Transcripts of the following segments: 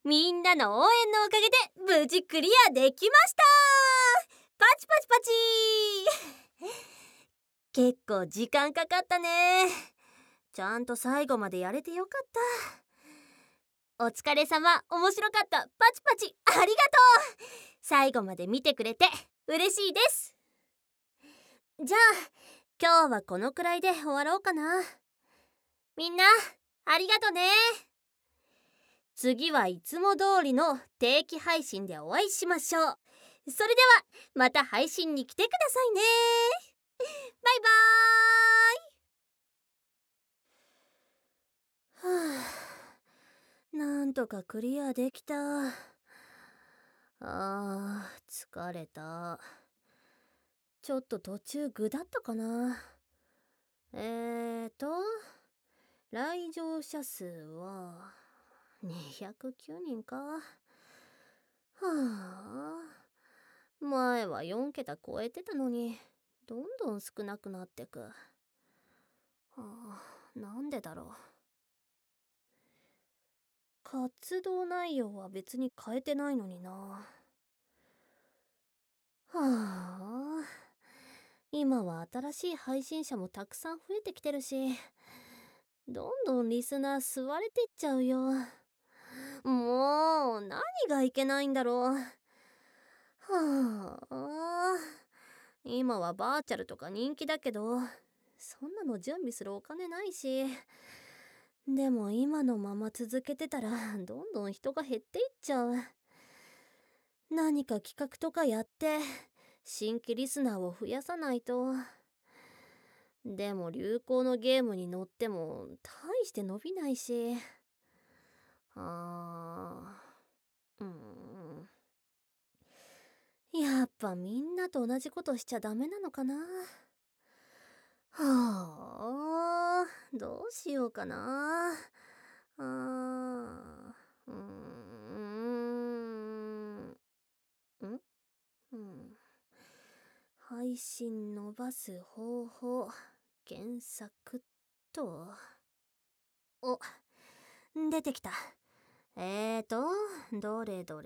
みんなの応援のおかげで無事クリアできました。パチパチパチ結構時間かかったね。ちゃんと最後までやれてよかった。お疲れ様。面白かった。パチパチありがとう。最後まで見てくれて嬉しいです。じゃあ今日はこのくらいで終わろうかな。みんなありがとね。次はいつも通りの定期配信でお会いしましょう。それではまた配信に来てくださいね。バイバーイ。はあ、なんとかクリアできた。疲れた。ちょっと途中グダったかな。来場者数は209人か。はあ、前は4桁超えてたのにどんどん少なくなってく。なんでだろう。活動内容は別に変えてないのにな。はあ、今は新しい配信者もたくさん増えてきてるし、どんどんリスナー吸われてっちゃうよ。もう何がいけないんだろう。はあ、今はバーチャルとか人気だけど、そんなの準備するお金ないし。でも今のまま続けてたらどんどん人が減っていっちゃう。何か企画とかやって新規リスナーを増やさないと。でも流行のゲームに乗っても大して伸びないし。やっぱみんなと同じことしちゃダメなのかな。はあ、どうしようかな。うーん。うん。配信伸ばす方法、検索と。お、出てきた。どれどれ。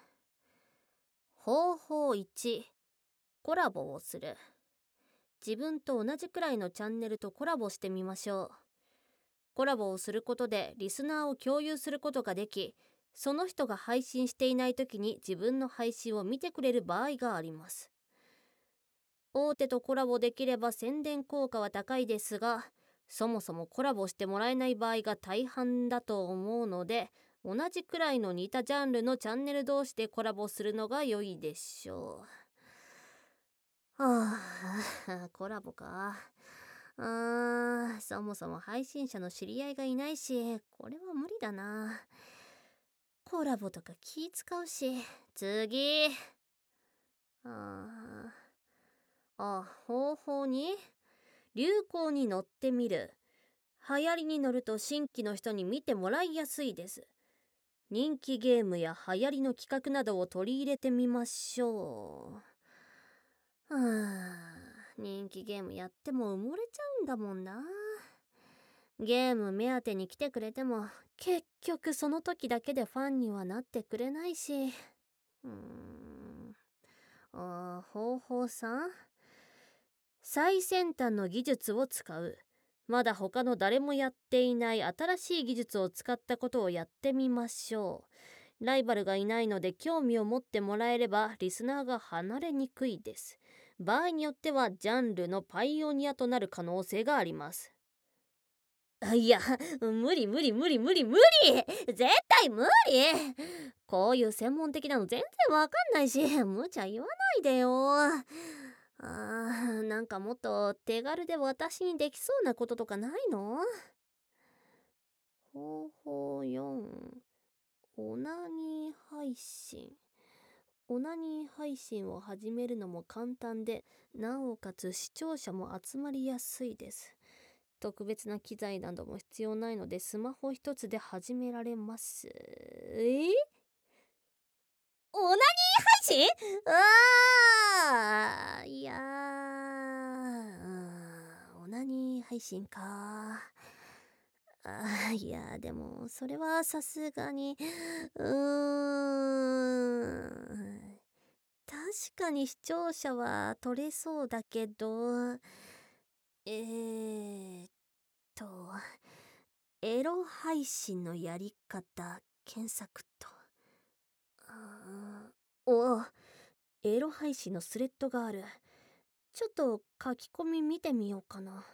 方法1、コラボをする。自分と同じくらいのチャンネルとコラボしてみましょう。コラボをすることでリスナーを共有することができ、その人が配信していない時に自分の配信を見てくれる場合があります。大手とコラボできれば宣伝効果は高いですが、そもそもコラボしてもらえない場合が大半だと思うので、同じくらいの似たジャンルのチャンネル同士でコラボするのが良いでしょう。コラボか。そもそも配信者の知り合いがいないし、これは無理だな。コラボとか気使うし。次。方法に流行に乗ってみる。流行りに乗ると新規の人に見てもらいやすいです。人気ゲームや流行りの企画などを取り入れてみましょう。人気ゲームやっても埋もれちゃうんだもんな。ゲーム目当てに来てくれても結局その時だけでファンにはなってくれないし。方法3、最先端の技術を使う。まだ他の誰もやっていない新しい技術を使ったことをやってみましょう。ライバルがいないので興味を持ってもらえればリスナーが離れにくいです。場合によってはジャンルのパイオニアとなる可能性があります。いや、無理絶対無理。こういう専門的なの全然わかんないし、無茶言わないでよ。なんかもっと手軽で私にできそうなこととかないの？方法4、オナニー配信。オナニー配信を始めるのも簡単で、なおかつ視聴者も集まりやすいです。特別な機材なども必要ないのでスマホ一つで始められます。オナニー配信？いやオナニー配信か。 いや、でもそれはさすがに。うーん。確かに視聴者は取れそうだけど、えーっと、エロ配信のやり方検索と。お、エロ配信のスレッドがある。ちょっと書き込み見てみようかな。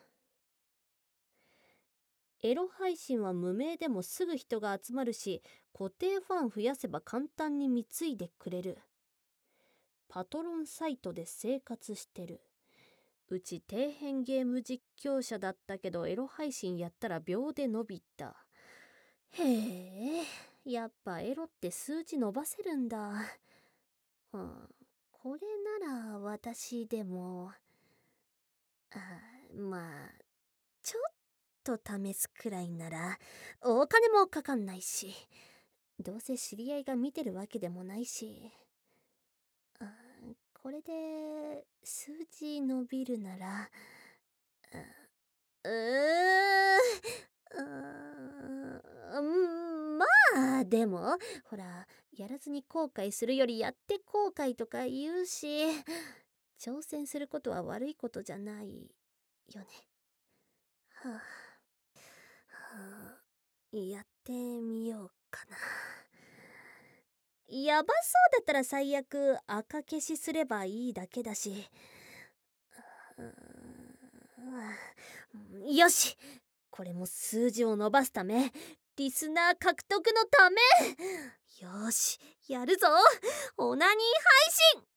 エロ配信は無名でもすぐ人が集まるし、固定ファン増やせば簡単に貢いでくれる。パトロンサイトで生活してる。うち底辺ゲーム実況者だったけどエロ配信やったら秒で伸びた。へえ、やっぱエロって数字伸ばせるんだ。うん、これなら私でも、まあ、ちょっと試すくらいならお金もかかんないし、どうせ知り合いが見てるわけでもないし、あこれで数字伸びるなら、うーまあでもほら、やらずに後悔するよりやって後悔とか言うし、挑戦することは悪いことじゃないよね。はあ、はあ、やってみようかな。やばそうだったら最悪赤消しすればいいだけだし。よし、これも数字を伸ばすため、リスナー獲得のため。よし、やるぞ。オナニー配信。